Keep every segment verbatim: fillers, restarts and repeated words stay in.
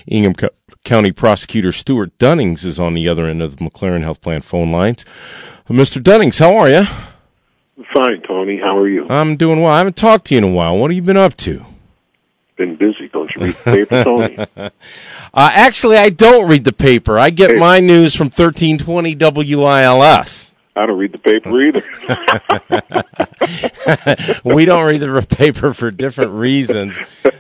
Ingham Co- County Prosecutor Stuart Dunnings is on the other end of the McLaren Health Plan phone lines. Uh, Mister Dunnings, how are you? Fine, Tony. How are you? I'm doing well. I haven't talked to you in a while. What have you been up to? Been busy. Don't you read the paper, Tony? uh, actually, I don't read the paper. I get hey. my news from thirteen twenty W I L S. I don't read the paper either. We don't read the paper for different reasons.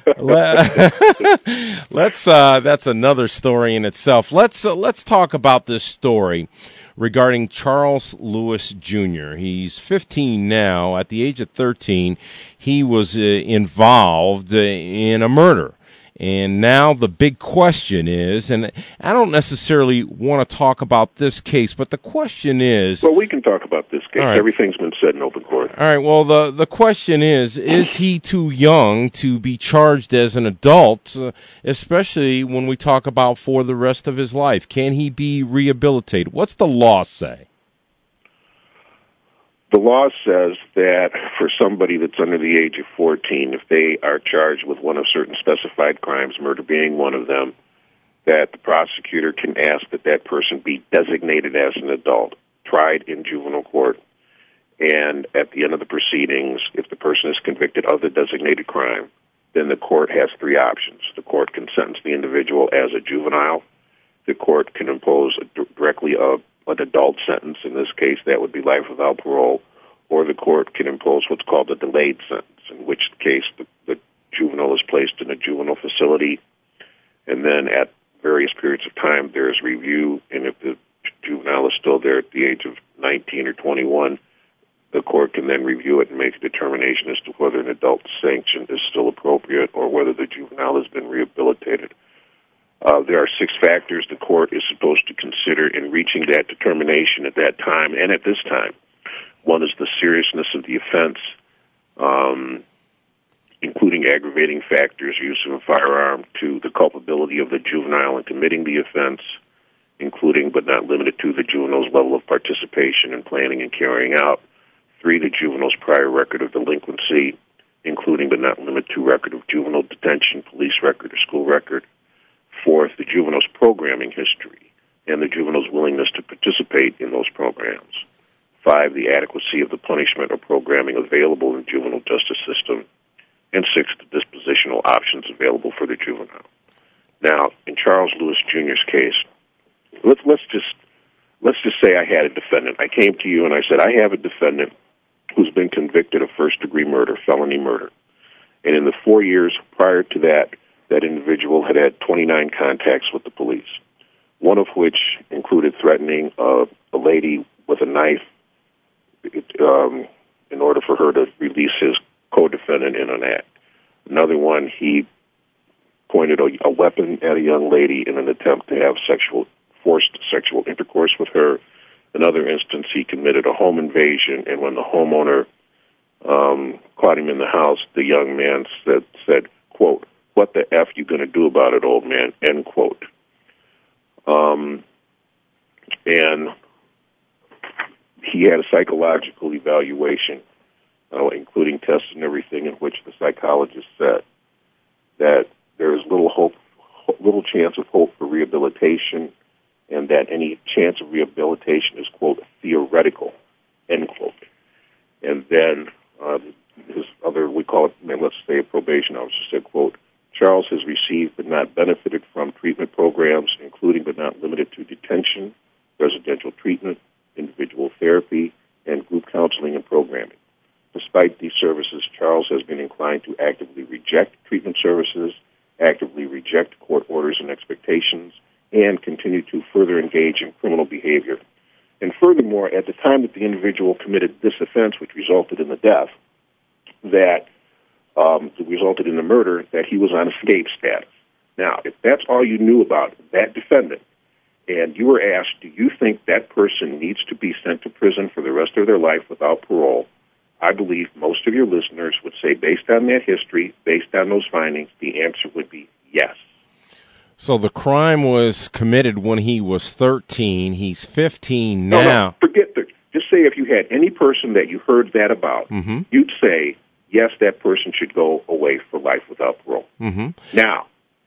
Let's. Uh, that's another story in itself. Let's uh, let's talk about this story regarding Charles Lewis Junior He's fifteen now. At the age of thirteen, he was uh, involved uh, in a murder. And now the big question is, and I don't necessarily want to talk about this case, but the question is... Well, we can talk about this case. Right. Everything's been said in open court. All right, well, the, the question is, is he too young to be charged as an adult, uh, especially when we talk about for the rest of his life? Can he be rehabilitated? What's the law say? The law says that for somebody that's under the age of fourteen, if they are charged with one of certain specified crimes, murder being one of them, that the prosecutor can ask that that person be designated as an adult, tried in juvenile court, and at the end of the proceedings, if the person is convicted of the designated crime, then the court has three options. The court can sentence the individual as a juvenile. The court can impose a, directly a an adult sentence. In this case, that would be life without parole, or the court can impose what's called a delayed sentence, in which case the, the juvenile is placed in a juvenile facility, and then at various periods of time there is review, and if the juvenile is still there at the age of nineteen or twenty-one, the court can then review it and make a determination as to whether an adult sanction is still appropriate or whether the juvenile has been rehabilitated. Uh, there are six factors the court is supposed to consider in reaching that determination at that time and at this time. One is the seriousness of the offense, um, including aggravating factors, use of a firearm, to the culpability of the juvenile in committing the offense, including but not limited to the juvenile's level of participation in planning and carrying out. Three, the juvenile's prior record of delinquency, including but not limited to record of juvenile detention, police record, or school record. Fourth, the juvenile's programming history and the juvenile's willingness to participate in those programs. Five, the adequacy of the punishment or programming available in the juvenile justice system. And six, the dispositional options available for the juvenile. Now, in Charles Lewis Junior's case, let's let's just let's just say I had a defendant. I came to you and I said, I have a defendant who's been convicted of first-degree murder, felony murder. And in the four years prior to that, that individual had had twenty-nine contacts with the police, one of which included threatening uh, a lady with a knife it, um, in order for her to release his co-defendant in an act. Another one, he pointed a, a weapon at a young lady in an attempt to have sexual forced sexual intercourse with her. Another instance, he committed a home invasion, and when the homeowner um, caught him in the house, the young man said, said, quote, "What the F you going to do about it, old man?" End quote. Um, and he had a psychological evaluation, uh, including tests and everything, in which the psychologist said that there is little hope, little chance of hope for rehabilitation, and that any chance of rehabilitation is, quote, theoretical, end quote. And then uh, his other, we call it, let's say a probation officer said, quote, "Charles has received but not benefited from treatment programs, including but not limited to detention, residential treatment, individual therapy, and group counseling and programming. Despite these services, Charles has been inclined to actively reject treatment services, actively reject court orders and expectations, and continue to further engage in criminal behavior. And furthermore, at the time that the individual committed this offense, which resulted in the death, that um, resulted in the murder, that he was on escape status. Now, if that's all you knew about that defendant, and you were asked, do you think that person needs to be sent to prison for the rest of their life without parole, I believe most of your listeners would say, based on that history, based on those findings, the answer would be yes. So the crime was committed when he was thirteen. He's fifteen now. No, no, forget that. Just say if you had any person that you heard that about, mm-hmm. you'd say, yes, that person should go away for life without parole. Mm-hmm. Now,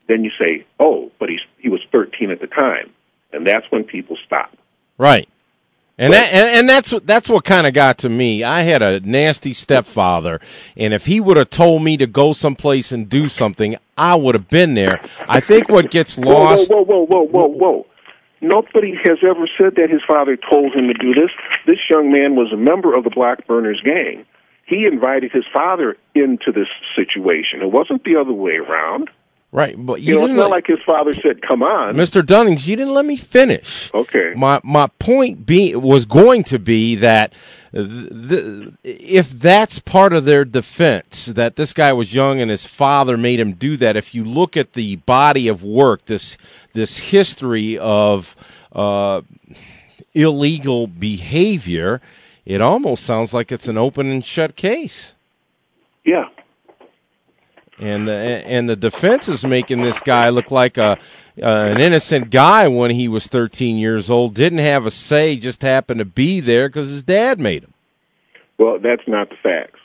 then you say, oh, but he's, he was thirteen at the time. And that's when people stop. Right. And But- that, and, and that's what that's what kind of got to me. I had a nasty stepfather, and if he would have told me to go someplace and do something, I would have been there. I think what gets lost. Whoa, whoa, whoa, whoa, whoa, whoa. Nobody has ever said that his father told him to do this. This young man was a member of the Black Burners gang. He invited his father into this situation. It wasn't the other way around. Right, but You, you, know, it's didn't not let- like his father said, come on. Mister Dunnings, you didn't let me finish. Okay. My my point be, was going to be that th- th- if that's part of their defense, that this guy was young and his father made him do that, if you look at the body of work, this this history of uh, illegal behavior, it almost sounds like it's an open and shut case. Yeah. And the and the defense is making this guy look like a uh, an innocent guy when he was thirteen years old. Didn't have a say, just happened to be there because his dad made him. Well, that's not the facts.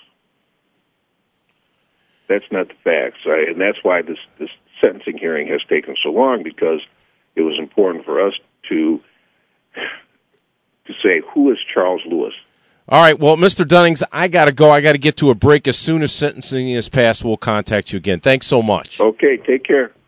That's not the facts, right? And that's why this, this sentencing hearing has taken so long, because it was important for us to to say, who is Charles Lewis? All right, well, Mister Dunnings, I got to go. I got to get to a break. As soon as sentencing is passed, we'll contact you again. Thanks so much. Okay, take care.